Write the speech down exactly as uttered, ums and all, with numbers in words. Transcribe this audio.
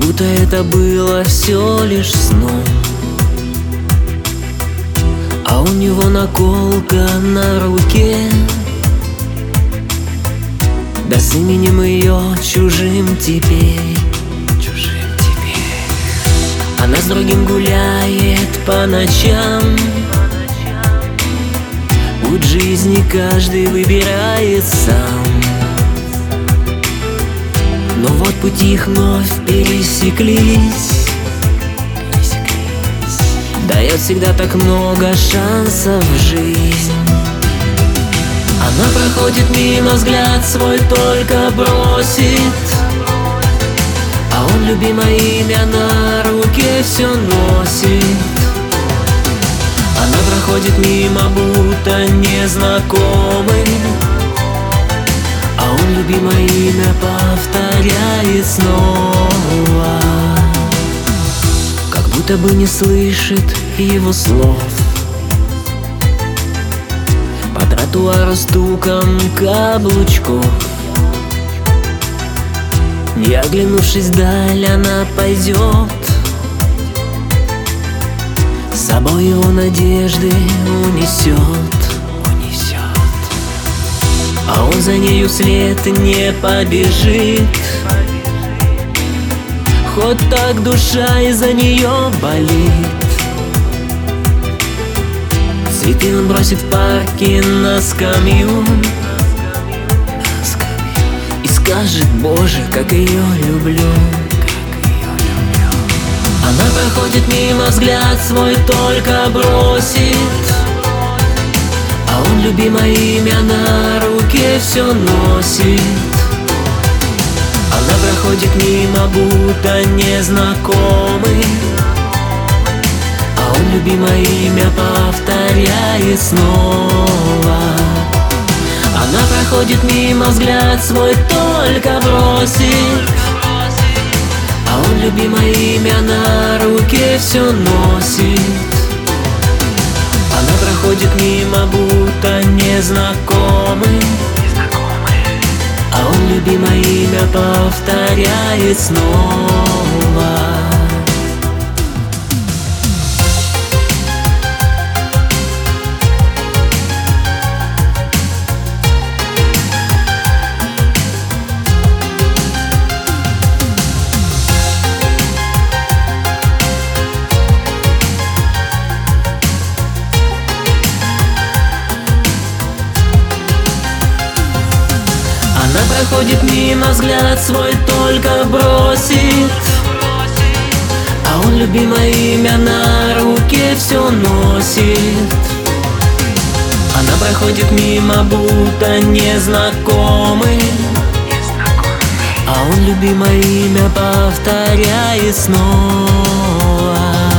будто это было все лишь сном. А у него наколка на руке, да с именем ее чужим теперь. Чужим теперь. Она с другим гуляет по ночам. Путь жизни каждый выбирает сам. Но вот пути их вновь пересеклись. Дает всегда так много шансов в жизнь. Она проходит мимо, взгляд свой только бросит, а он любимое имя на руке все носит. Она проходит мимо, будто незнакомый, а он любимое имя повторяет снова, как будто бы не слышит его слов. По тротуару стуком каблучков, не оглянувшись вдаль, она пойдет. С собой его надежды унесет. А он за нею вслед не побежит, хоть так душа из-за нее болит. Цветы он бросит в парке на скамью и скажет: Боже, как ее люблю. Она проходит мимо, взгляд свой только бросит, а он любимое имя на руке все носит. Она проходит мимо, будто незнакомый, а он любимое имя повторяет снова. Она проходит мимо, взгляд свой только бросит, а он любимое имя на руке все носит. Она проходит мимо, будто незнакомый, а он любимое имя повторяет снова. Она проходит мимо, взгляд свой только бросит, а он любимое имя на руке все носит. Она проходит мимо, будто незнакомый, а он любимое имя повторяет снова.